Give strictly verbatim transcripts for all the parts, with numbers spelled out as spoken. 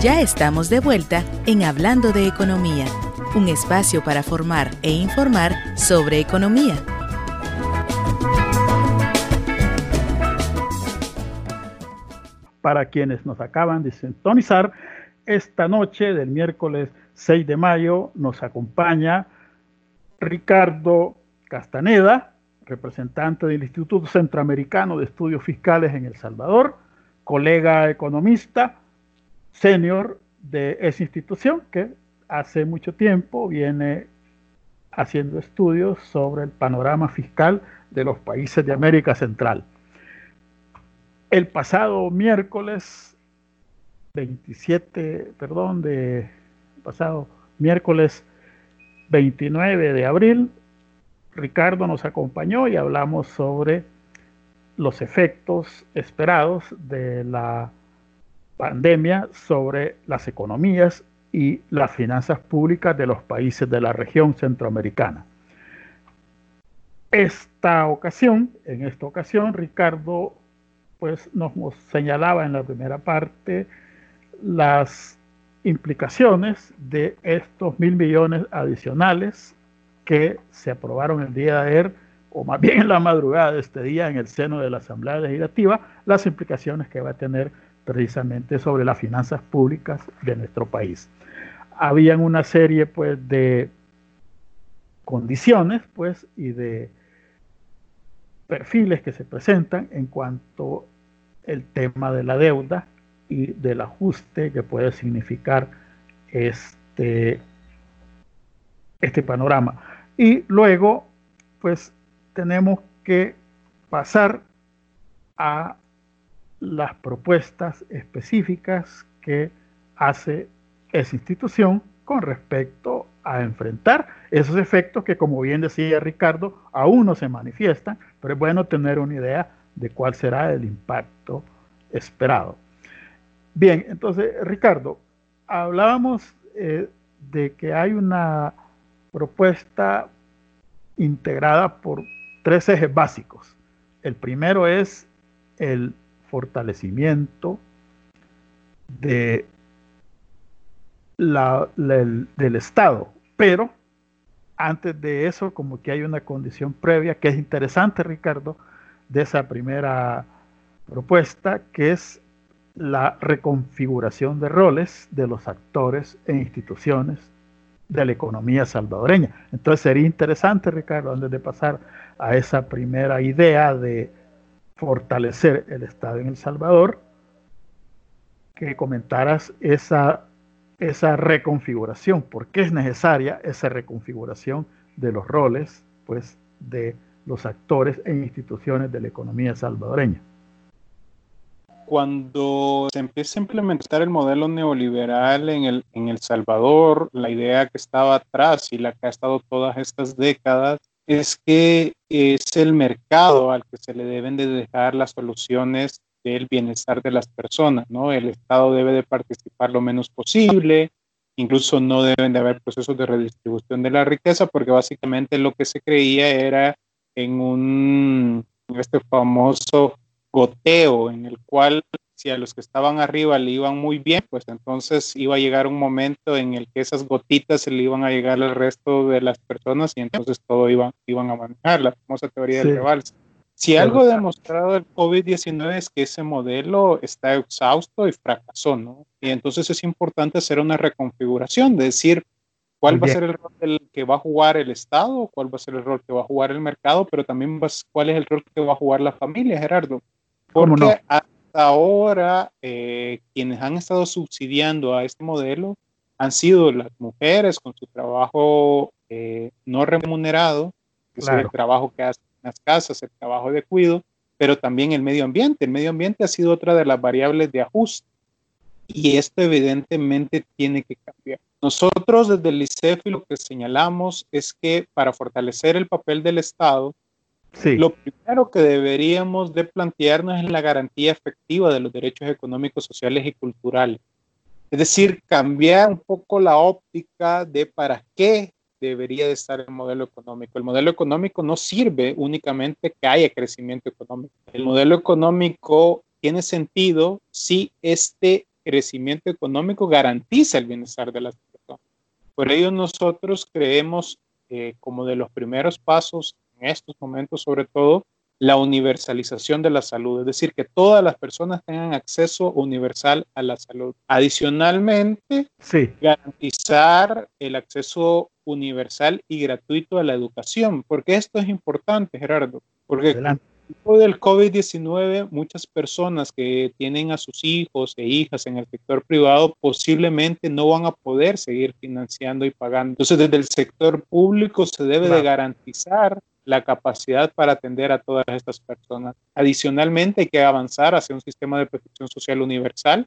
Ya estamos de vuelta en Hablando de Economía, un espacio para formar e informar sobre economía. Para quienes nos acaban de sintonizar, esta noche del miércoles seis de mayo nos acompaña Ricardo Castaneda, representante del Instituto Centroamericano de Estudios Fiscales en El Salvador, colega economista senior de esa institución que hace mucho tiempo viene haciendo estudios sobre el panorama fiscal de los países de América Central. El pasado miércoles veintisiete, perdón, de pasado miércoles veintinueve de abril, Ricardo nos acompañó y hablamos sobre los efectos esperados de la pandemia sobre las economías y las finanzas públicas de los países de la región centroamericana. Esta ocasión, en esta ocasión, Ricardo pues, nos señalaba en la primera parte las implicaciones de estos mil millones adicionales que se aprobaron el día de ayer, o más bien en la madrugada de este día en el seno de la Asamblea Legislativa, las implicaciones que va a tener precisamente sobre las finanzas públicas de nuestro país. Habían una serie pues de condiciones pues y de perfiles que se presentan en cuanto al tema de la deuda y del ajuste que puede significar este, este panorama. Y luego pues tenemos que pasar a las propuestas específicas que hace esa institución con respecto a enfrentar esos efectos que, como bien decía Ricardo, aún no se manifiestan, pero es bueno tener una idea de cuál será el impacto esperado. Bien, entonces, Ricardo, hablábamos eh, de que hay una propuesta integrada por tres ejes básicos. El primero es el fortalecimiento de la, la, el, del Estado, pero antes de eso como que hay una condición previa que es interesante, Ricardo, de esa primera propuesta, que es la reconfiguración de roles de los actores e instituciones de la economía salvadoreña. Entonces sería interesante, Ricardo, antes de pasar a esa primera idea de fortalecer el Estado en El Salvador, que comentaras esa, esa reconfiguración, por qué es necesaria esa reconfiguración de los roles pues, de los actores e instituciones de la economía salvadoreña. Cuando se empieza a implementar el modelo neoliberal en el, en El Salvador, la idea que estaba atrás y la que ha estado todas estas décadas es que es el mercado al que se le deben de dejar las soluciones del bienestar de las personas, ¿no? El Estado debe de participar lo menos posible, incluso no deben de haber procesos de redistribución de la riqueza, porque básicamente lo que se creía era en un, este famoso goteo, en el cual si a los que estaban arriba le iban muy bien, pues entonces iba a llegar un momento en el que esas gotitas se le iban a llegar al resto de las personas y entonces todo iba, iban a manejar, la famosa teoría sí. del rebalse. Si algo ha demostrado el COVID diecinueve es que ese modelo está exhausto y fracasó, ¿no? Y entonces es importante hacer una reconfiguración, de decir cuál va a ser el rol del que va a jugar el Estado, cuál va a ser el rol que va a jugar el mercado, pero también va, cuál es el rol que va a jugar la familia, Gerardo. Porque no? hasta ahora eh, quienes han estado subsidiando a este modelo han sido las mujeres con su trabajo eh, no remunerado, que claro. es el trabajo que hacen en las casas, el trabajo de cuidado, pero también el medio ambiente. El medio ambiente ha sido otra de las variables de ajuste y esto evidentemente tiene que cambiar. Nosotros desde el I C E F lo que señalamos es que para fortalecer el papel del Estado, sí. lo primero que deberíamos de plantearnos es la garantía efectiva de los derechos económicos, sociales y culturales. Es decir, cambiar un poco la óptica de para qué debería de estar el modelo económico. El modelo económico no sirve únicamente que haya crecimiento económico. El modelo económico tiene sentido si este crecimiento económico garantiza el bienestar de las personas. Por ello nosotros creemos eh, como de los primeros pasos en estos momentos, sobre todo, la universalización de la salud, es decir, que todas las personas tengan acceso universal a la salud. Adicionalmente, sí. garantizar el acceso universal y gratuito a la educación, porque esto es importante, Gerardo, porque Adelante. después del COVID diecinueve, muchas personas que tienen a sus hijos e hijas en el sector privado posiblemente no van a poder seguir financiando y pagando. Entonces, desde el sector público se debe claro. de garantizar la capacidad para atender a todas estas personas. Adicionalmente, hay que avanzar hacia un sistema de protección social universal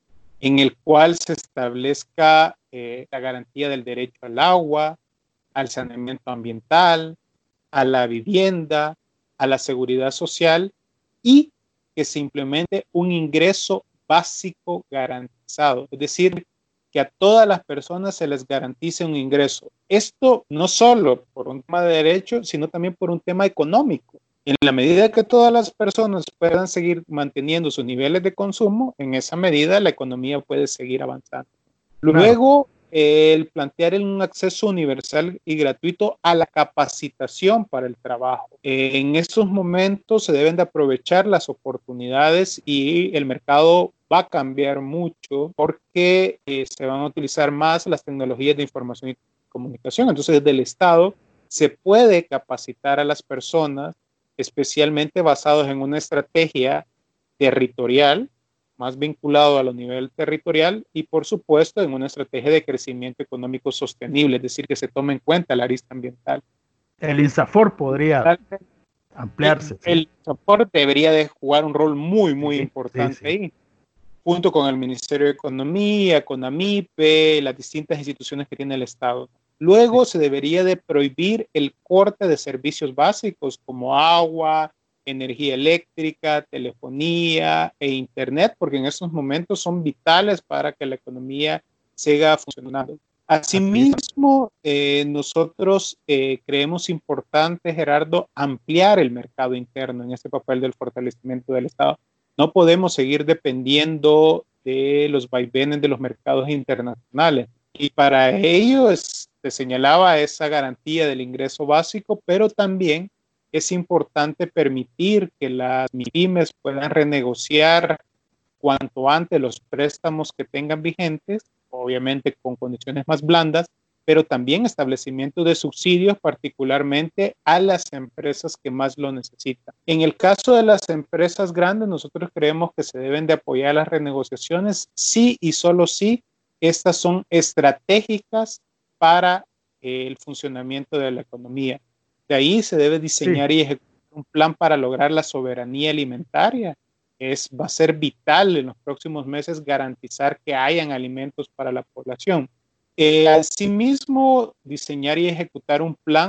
en el cual se establezca eh, la garantía del derecho al agua, al saneamiento ambiental, a la vivienda, a la seguridad social y que se implemente un ingreso básico garantizado. Es decir, que a todas las personas se les garantice un ingreso. Esto no solo por un tema de derecho, sino también por un tema económico. En la medida que todas las personas puedan seguir manteniendo sus niveles de consumo, en esa medida la economía puede seguir avanzando. Luego, eh, el plantear un acceso universal y gratuito a la capacitación para el trabajo. Eh, en estos momentos se deben de aprovechar las oportunidades y el mercado va a cambiar mucho porque eh, se van a utilizar más las tecnologías de información y comunicación. Entonces, desde el Estado se puede capacitar a las personas, especialmente basados en una estrategia territorial, más vinculado a lo nivel territorial y, por supuesto, en una estrategia de crecimiento económico sostenible, es decir, que se tome en cuenta la arista ambiental. El INSAFOR podría ampliarse. El, el INSAFOR debería de jugar un rol muy, muy sí, importante sí, sí. ahí, junto con el Ministerio de Economía, con AMIPE, las distintas instituciones que tiene el Estado. Luego sí. se debería de prohibir el corte de servicios básicos como agua, energía eléctrica, telefonía e internet, porque en estos momentos son vitales para que la economía siga funcionando. Asimismo, eh, nosotros eh, creemos importante, Gerardo, ampliar el mercado interno en este papel del fortalecimiento del Estado. No podemos seguir dependiendo de los vaivenes de los mercados internacionales. Y para ello es, se señalaba esa garantía del ingreso básico, pero también es importante permitir que las MIPYMES puedan renegociar cuanto antes los préstamos que tengan vigentes, obviamente con condiciones más blandas, pero también establecimiento de subsidios, particularmente a las empresas que más lo necesitan. En el caso de las empresas grandes, nosotros creemos que se deben de apoyar las renegociaciones, sí y solo sí, estas son estratégicas para eh, el funcionamiento de la economía. De ahí se debe diseñar sí. y ejecutar un plan para lograr la soberanía alimentaria. Es, va a ser vital en los próximos meses garantizar que hayan alimentos para la población. Eh, asimismo, diseñar y ejecutar un plan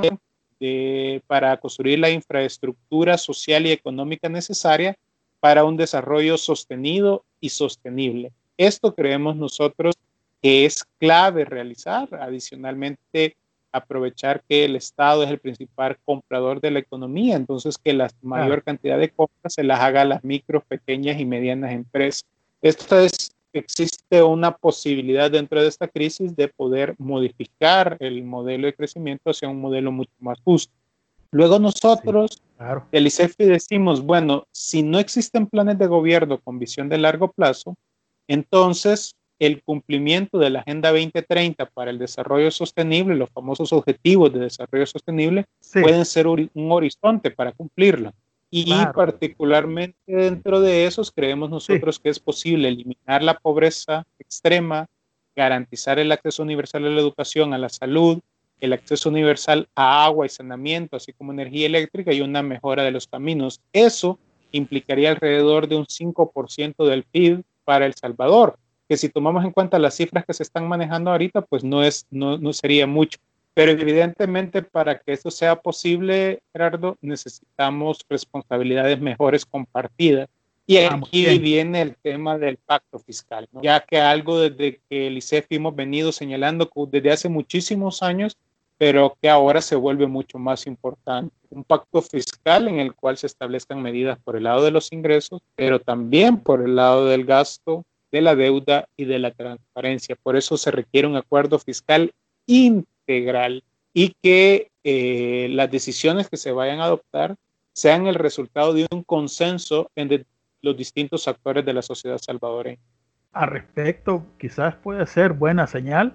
de, para construir la infraestructura social y económica necesaria para un desarrollo sostenido y sostenible. Esto creemos nosotros que es clave realizar. Adicionalmente, aprovechar que el Estado es el principal comprador de la economía, entonces que la mayor cantidad de compras se las haga a las micro, pequeñas y medianas empresas. Esto es, existe una posibilidad dentro de esta crisis de poder modificar el modelo de crecimiento hacia un modelo mucho más justo. Luego nosotros, sí, claro. el I C E F I, decimos, bueno, si no existen planes de gobierno con visión de largo plazo, entonces el cumplimiento de la Agenda veinte treinta para el desarrollo sostenible, los famosos objetivos de desarrollo sostenible, sí. pueden ser un horizonte para cumplirlo. Y claro. particularmente dentro de esos creemos nosotros sí. que es posible eliminar la pobreza extrema, garantizar el acceso universal a la educación, a la salud, el acceso universal a agua y saneamiento, así como energía eléctrica y una mejora de los caminos. Eso implicaría alrededor de un cinco por ciento del P I B para El Salvador, que si tomamos en cuenta las cifras que se están manejando ahorita, pues no, es, no, no sería mucho. Pero evidentemente para que esto sea posible, Gerardo, necesitamos responsabilidades mejores compartidas. Y aquí viene el tema del pacto fiscal, ¿no? Ya que algo desde que el I C E F I hemos venido señalando desde hace muchísimos años, pero que ahora se vuelve mucho más importante. Un pacto fiscal en el cual se establezcan medidas por el lado de los ingresos, pero también por el lado del gasto, de la deuda y de la transparencia. Por eso se requiere un acuerdo fiscal integral y que eh, las decisiones que se vayan a adoptar sean el resultado de un consenso entre los distintos actores de la sociedad salvadoreña. Al respecto, quizás puede ser buena señal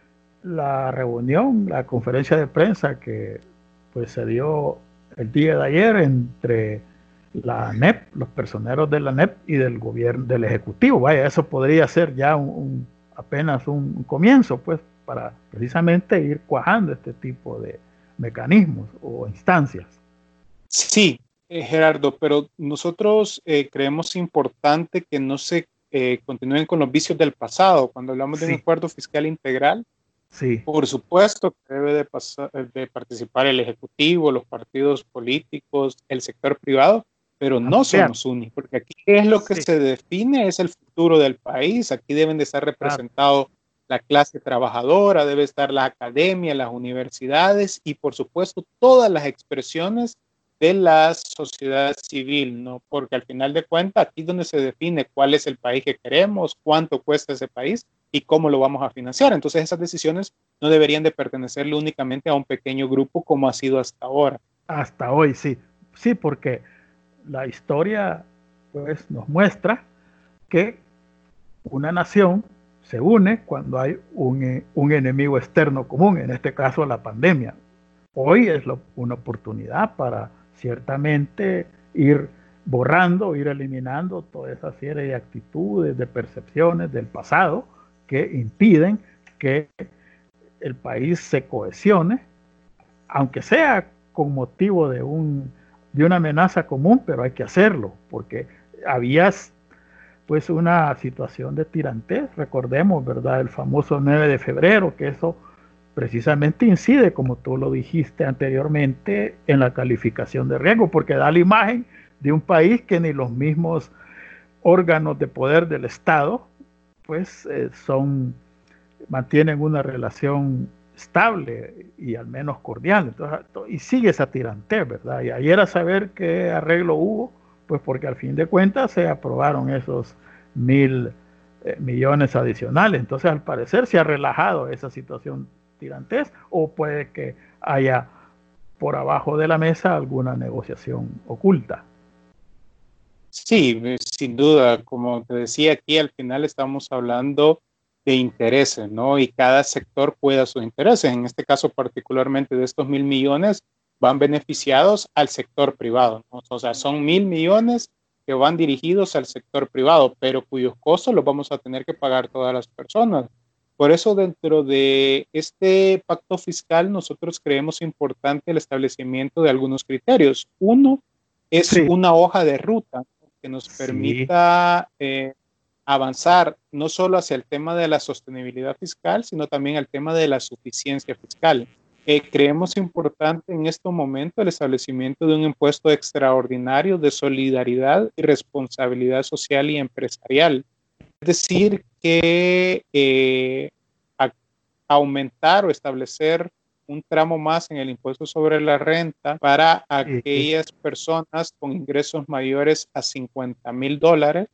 la reunión, la conferencia de prensa que pues se dio el día de ayer entre la A N E P, los personeros de la A N E P y del gobierno, del Ejecutivo. Vaya, eso podría ser ya un, un, apenas un comienzo, pues, para precisamente ir cuajando este tipo de mecanismos o instancias. Sí, eh, Gerardo, pero nosotros eh, creemos importante que no se eh, continúen con los vicios del pasado. Cuando hablamos sí. de un acuerdo fiscal integral, sí. por supuesto que debe de, pasar, de participar el Ejecutivo, los partidos políticos, el sector privado, pero no son los únicos, porque aquí es lo que sí. se define, es el futuro del país. Aquí deben de estar representados claro. la clase trabajadora, debe estar la academia, las universidades y por supuesto todas las expresiones de la sociedad civil, ¿no? Porque al final de cuentas aquí es donde se define cuál es el país que queremos, cuánto cuesta ese país y cómo lo vamos a financiar. Entonces esas decisiones no deberían de pertenecerle únicamente a un pequeño grupo como ha sido hasta ahora. Hasta hoy, sí. Sí, porque la historia pues nos muestra que una nación se une cuando hay un, un enemigo externo común, en este caso la pandemia. Hoy es lo, una oportunidad para ciertamente ir borrando, ir eliminando toda esa serie de actitudes, de percepciones del pasado que impiden que el país se cohesione, aunque sea con motivo de, un, de una amenaza común, pero hay que hacerlo, porque había pues una situación de tirantez, recordemos, ¿verdad? El famoso nueve de febrero, que eso precisamente incide, como tú lo dijiste anteriormente, en la calificación de riesgo, porque da la imagen de un país que ni los mismos órganos de poder del Estado, pues eh, son, mantienen una relación estable y al menos cordial. Entonces, y sigue esa tirantez, ¿verdad? Y ayer a saber qué arreglo hubo, pues porque al fin de cuentas se aprobaron esos mil eh, millones adicionales. Entonces, al parecer se ha relajado esa situación tirantez, o puede que haya por abajo de la mesa alguna negociación oculta. Sí, sin duda, como te decía, aquí al final estamos hablando de intereses, ¿no? Y cada sector cuida sus intereses. En este caso particularmente de estos mil millones van beneficiados al sector privado, ¿no? O sea, son mil millones que van dirigidos al sector privado, pero cuyos costos los vamos a tener que pagar todas las personas. Por eso dentro de este pacto fiscal nosotros creemos importante el establecimiento de algunos criterios. Uno es sí. una hoja de ruta que nos sí. permita eh, avanzar no solo hacia el tema de la sostenibilidad fiscal, sino también al tema de la suficiencia fiscal. Eh, creemos importante en este momento el establecimiento de un impuesto extraordinario de solidaridad y responsabilidad social y empresarial. Es decir, que eh, a, aumentar o establecer un tramo más en el impuesto sobre la renta para aquellas personas con ingresos mayores a cincuenta mil dólares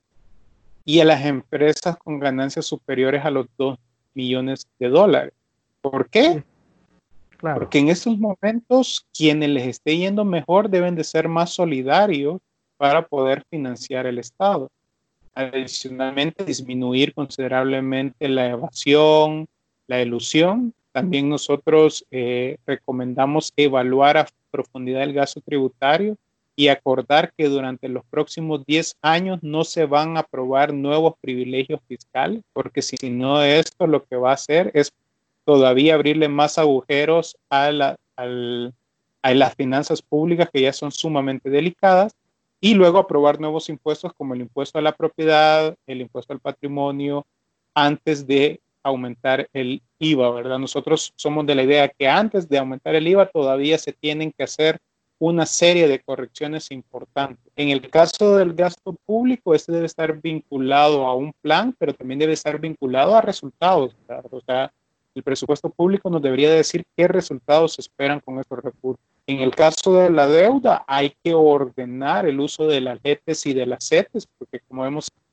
y a las empresas con ganancias superiores a los dos millones de dólares. ¿Por qué? Claro. Porque en estos momentos quienes les esté yendo mejor deben de ser más solidarios para poder financiar el Estado. Adicionalmente, disminuir considerablemente la evasión, la elusión. También nosotros eh, recomendamos evaluar a profundidad el gasto tributario y acordar que durante los próximos diez años no se van a aprobar nuevos privilegios fiscales, porque si no esto lo que va a hacer es todavía abrirle más agujeros a, la, al, a las finanzas públicas que ya son sumamente delicadas, y luego aprobar nuevos impuestos como el impuesto a la propiedad, el impuesto al patrimonio, antes de aumentar el I V A, ¿verdad? Nosotros somos de la idea que antes de aumentar el I V A todavía se tienen que hacer una serie de correcciones importantes. En el caso del gasto público, este debe estar vinculado a un plan, pero también debe estar vinculado a resultados, ¿verdad? O sea, el presupuesto público nos debería decir qué resultados se esperan con estos recursos. En el caso de la deuda, hay que ordenar el uso de las L E T E S y de las C E T E S, porque como hemos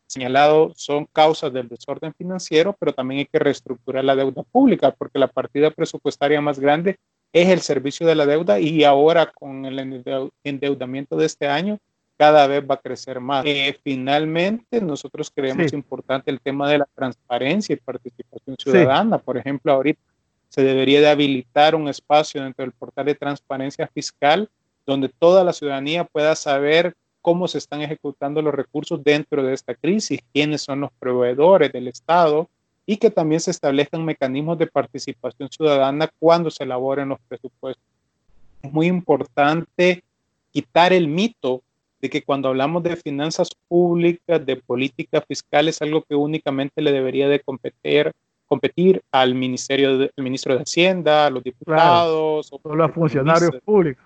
señalado son causas del desorden financiero, pero también hay que reestructurar la deuda pública, porque la partida presupuestaria más grande es el servicio de la deuda y ahora con el endeudamiento de este año cada vez va a crecer más. Eh, finalmente, nosotros creemos Sí. importante el tema de la transparencia y participación Sí. ciudadana. Por ejemplo, ahorita se debería de habilitar un espacio dentro del portal de transparencia fiscal donde toda la ciudadanía pueda saber cómo se están ejecutando los recursos dentro de esta crisis, quiénes son los proveedores del Estado y que también se establezcan mecanismos de participación ciudadana cuando se elaboren los presupuestos. Es muy importante quitar el mito de que cuando hablamos de finanzas públicas, de política fiscal, es algo que únicamente le debería de competir, competir al ministerio de, al ministro de Hacienda, a los diputados, claro, o los funcionarios públicos.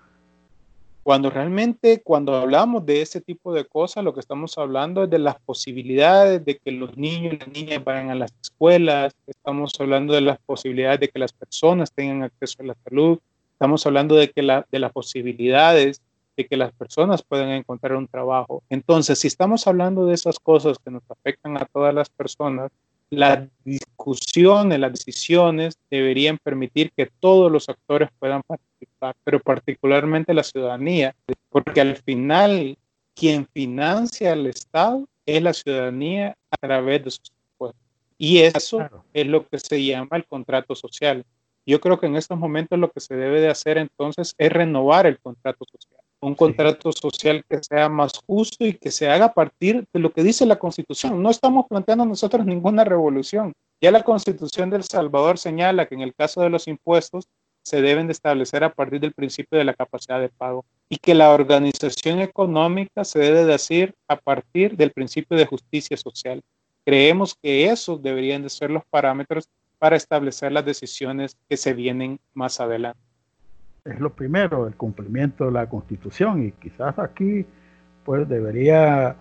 Cuando realmente, cuando hablamos de ese tipo de cosas, lo que estamos hablando es de las posibilidades de que los niños y las niñas vayan a las escuelas, estamos hablando de las posibilidades de que las personas tengan acceso a la salud, estamos hablando de, que la, de las posibilidades de que las personas puedan encontrar un trabajo. Entonces, si estamos hablando de esas cosas que nos afectan a todas las personas, las discusiones, las decisiones deberían permitir que todos los actores puedan participar, pero particularmente la ciudadanía, porque al final quien financia al Estado es la ciudadanía a través de sus impuestos. Y eso claro. es lo que se llama el contrato social. Yo creo que en estos momentos lo que se debe de hacer entonces es renovar el contrato social. Un contrato sí. social que sea más justo y que se haga a partir de lo que dice la Constitución. No estamos planteando nosotros ninguna revolución. Ya la Constitución de El Salvador señala que en el caso de los impuestos se deben de establecer a partir del principio de la capacidad de pago y que la organización económica se debe de hacer a partir del principio de justicia social. Creemos que esos deberían de ser los parámetros para establecer las decisiones que se vienen más adelante. Es lo primero, el cumplimiento de la Constitución, y quizás aquí pues debería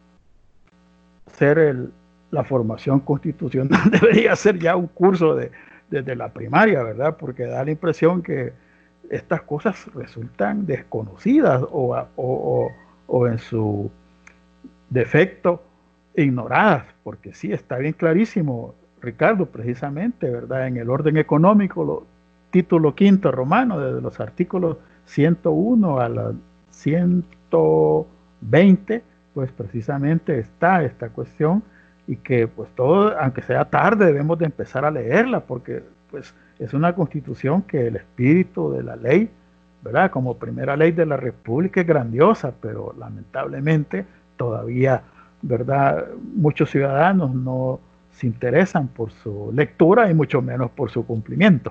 ser el, la formación constitucional, debería ser ya un curso de, desde la primaria, ¿verdad? Porque da la impresión que estas cosas resultan desconocidas o, o, o, o en su defecto ignoradas, porque sí, está bien clarísimo, Ricardo, precisamente, ¿verdad? En el orden económico, lo, título quinto romano, desde los artículos ciento uno a la ciento veinte, pues precisamente está esta cuestión y que pues todo, aunque sea tarde, debemos de empezar a leerla porque pues es una constitución que el espíritu de la ley, ¿verdad? Como primera ley de la República es grandiosa, pero lamentablemente todavía, ¿verdad? Muchos ciudadanos no se interesan por su lectura y mucho menos por su cumplimiento.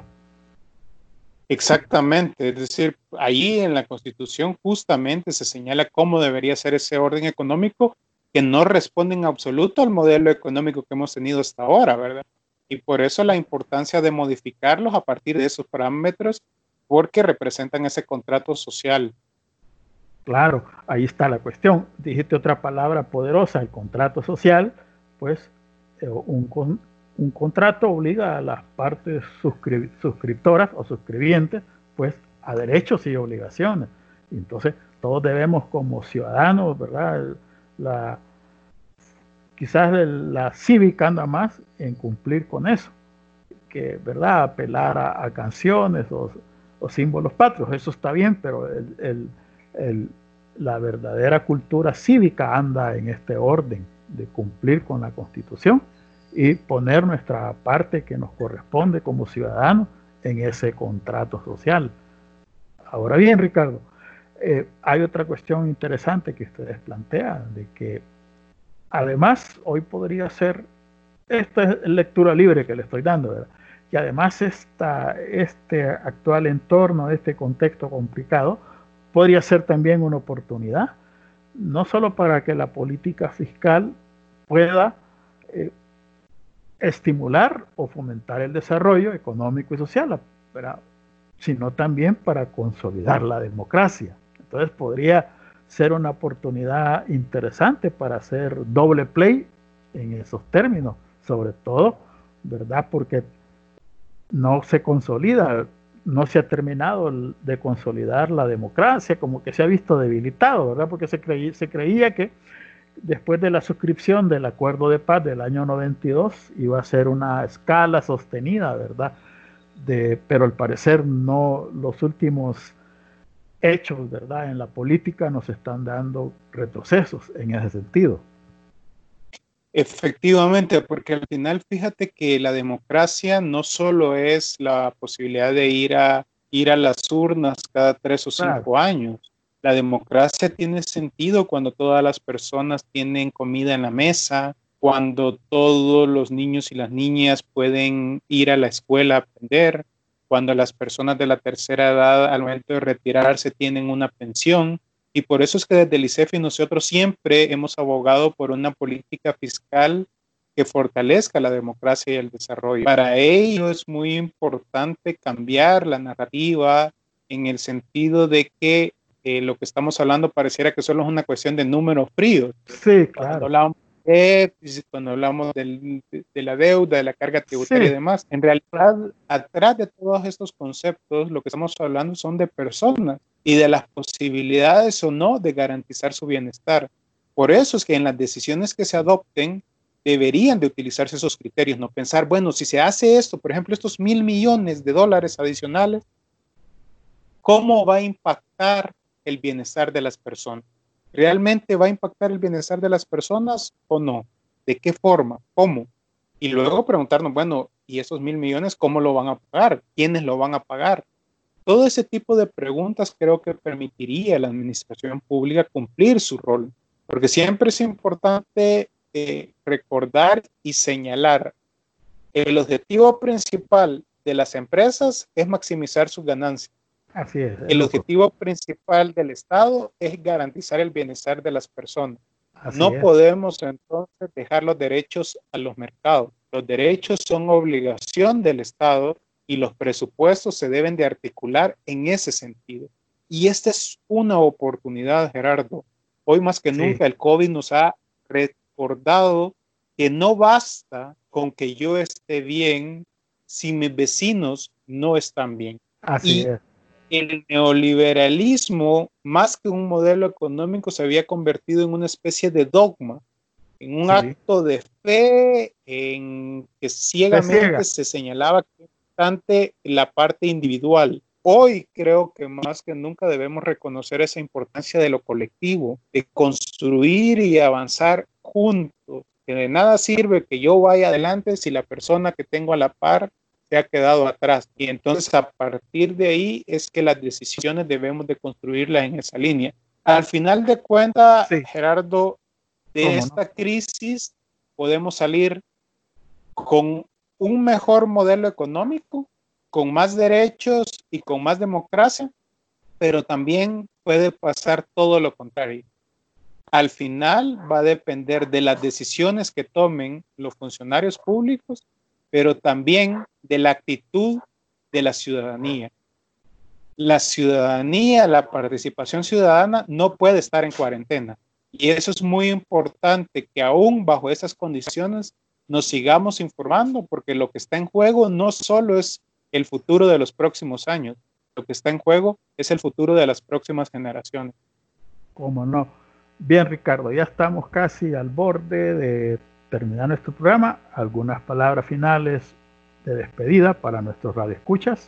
Exactamente, es decir, ahí en la Constitución justamente se señala cómo debería ser ese orden económico que no responde en absoluto al modelo económico que hemos tenido hasta ahora, ¿verdad? Y por eso la importancia de modificarlos a partir de esos parámetros porque representan ese contrato social. Claro, ahí está la cuestión. Dijiste otra palabra poderosa, el contrato social, pues eh, un con Un contrato obliga a las partes suscri suscriptoras o suscribientes pues a derechos y obligaciones. Y entonces todos debemos como ciudadanos, ¿verdad? La, quizás la cívica anda más en cumplir con eso, que, ¿verdad? Apelar a, a canciones o, o símbolos patrios, eso está bien, pero el, el, el, la verdadera cultura cívica anda en este orden de cumplir con la Constitución y poner nuestra parte que nos corresponde como ciudadanos en ese contrato social. Ahora bien, Ricardo, eh, hay otra cuestión interesante que ustedes plantean, de que además hoy podría ser, esta es lectura libre que le estoy dando, ¿verdad? Y además esta, este actual entorno, este contexto complicado, podría ser también una oportunidad, no solo para que la política fiscal pueda eh, estimular o fomentar el desarrollo económico y social, ¿verdad? Sino también para consolidar la democracia. Entonces podría ser una oportunidad interesante para hacer doble play en esos términos, sobre todo, ¿verdad? Porque no se consolida, no se ha terminado de consolidar la democracia, como que se ha visto debilitado, ¿verdad? Porque se creía, se creía que después de la suscripción del Acuerdo de Paz del año noventa y dos, iba a ser una escala sostenida, ¿verdad? De, pero al parecer no, los últimos hechos, ¿verdad?, en la política nos están dando retrocesos en ese sentido. Efectivamente, porque al final fíjate que la democracia no solo es la posibilidad de ir a, ir a las urnas cada tres o cinco claro. años. La democracia tiene sentido cuando todas las personas tienen comida en la mesa, cuando todos los niños y las niñas pueden ir a la escuela a aprender, cuando las personas de la tercera edad al momento de retirarse tienen una pensión. Y por eso es que desde el I C E F y nosotros siempre hemos abogado por una política fiscal que fortalezca la democracia y el desarrollo. Para ello es muy importante cambiar la narrativa en el sentido de que eh, lo que estamos hablando pareciera que solo es una cuestión de números fríos. Sí, claro. Cuando hablamos de, cuando hablamos del, de, de la deuda, de la carga tributaria sí. y demás, en realidad, atrás de todos estos conceptos, lo que estamos hablando son de personas y de las posibilidades o no de garantizar su bienestar. Por eso es que en las decisiones que se adopten deberían de utilizarse esos criterios, no pensar, bueno, si se hace esto, por ejemplo, estos mil millones de dólares adicionales, ¿cómo va a impactar el bienestar de las personas? ¿Realmente va a impactar el bienestar de las personas o no? ¿De qué forma? ¿Cómo? Y luego preguntarnos, bueno, ¿y esos mil millones cómo lo van a pagar? ¿Quiénes lo van a pagar? Todo ese tipo de preguntas creo que permitiría a la administración pública cumplir su rol, porque siempre es importante eh, recordar y señalar el objetivo principal de las empresas es maximizar sus ganancias. Así es. El objetivo principal del Estado es garantizar el bienestar de las personas. Así no es. podemos entonces dejar los derechos a los mercados. Los derechos son obligación del Estado y los presupuestos se deben de articular en ese sentido. Y esta es una oportunidad, Gerardo. Hoy más que sí. nunca el COVID nos ha recordado que no basta con que yo esté bien si mis vecinos no están bien. Así y es. El neoliberalismo, más que un modelo económico, se había convertido en una especie de dogma, en un sí. acto de fe, en que ciegamente se señalaba que importante la parte individual. Hoy creo que más que nunca debemos reconocer esa importancia de lo colectivo, de construir y avanzar juntos, que de nada sirve que yo vaya adelante si la persona que tengo a la par se ha quedado atrás. Y entonces a partir de ahí es que las decisiones debemos de construirlas en esa línea. Al final de cuentas, sí. Gerardo, de esta no? crisis podemos salir con un mejor modelo económico, con más derechos y con más democracia, pero también puede pasar todo lo contrario. Al final va a depender de las decisiones que tomen los funcionarios públicos, pero también de la actitud de la ciudadanía. La ciudadanía, la participación ciudadana no puede estar en cuarentena. Y eso es muy importante, que aún bajo esas condiciones nos sigamos informando, porque lo que está en juego no solo es el futuro de los próximos años, lo que está en juego es el futuro de las próximas generaciones. ¿Cómo no? Bien, Ricardo, ya estamos casi al borde de terminar nuestro programa. Algunas palabras finales de despedida para nuestros radioescuchas.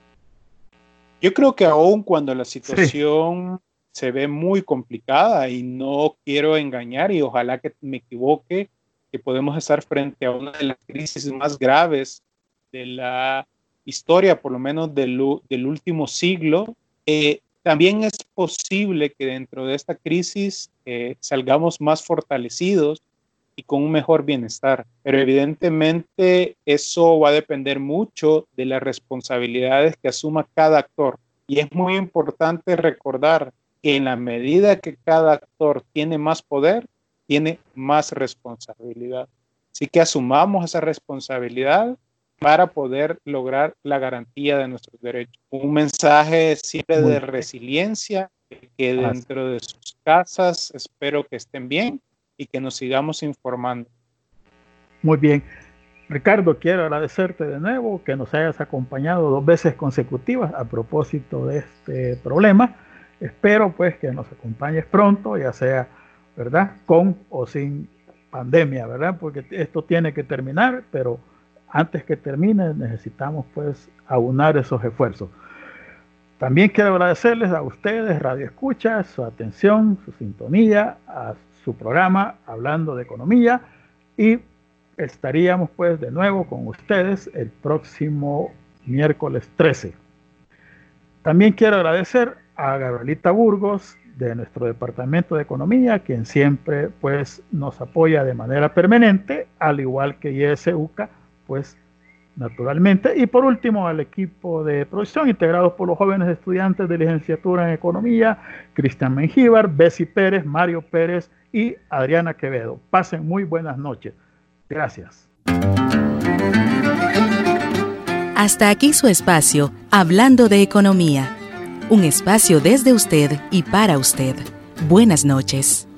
Yo creo que aún cuando la situación sí. se ve muy complicada, y no quiero engañar y ojalá que me equivoque, que podemos estar frente a una de las crisis más graves de la historia, por lo menos del, del último siglo, eh, también es posible que dentro de esta crisis eh, salgamos más fortalecidos y con un mejor bienestar. Pero evidentemente eso va a depender mucho de las responsabilidades que asuma cada actor. Y es muy importante recordar que en la medida que cada actor tiene más poder, tiene más responsabilidad. Así que asumamos esa responsabilidad para poder lograr la garantía de nuestros derechos. Un mensaje siempre de resiliencia, que dentro de sus casas espero que estén bien y que nos sigamos informando. Muy bien. Ricardo, quiero agradecerte de nuevo que nos hayas acompañado dos veces consecutivas a propósito de este problema. Espero pues que nos acompañes pronto, ya sea ¿verdad? Con o sin pandemia, ¿verdad? Porque esto tiene que terminar, pero antes que termine necesitamos pues aunar esos esfuerzos. También quiero agradecerles a ustedes, Radio Escucha, su atención, su sintonía, a su programa Hablando de Economía, y estaríamos pues de nuevo con ustedes el próximo miércoles trece. También quiero agradecer a Gabrielita Burgos de nuestro Departamento de Economía, quien siempre pues nos apoya de manera permanente, al igual que I S U C A, pues naturalmente. Y por último, al equipo de producción integrados por los jóvenes estudiantes de licenciatura en Economía, Cristian Mengíbar, Bessie Pérez, Mario Pérez y Adriana Quevedo. Pasen muy buenas noches. Gracias. Hasta aquí su espacio, Hablando de Economía. Un espacio desde usted y para usted. Buenas noches.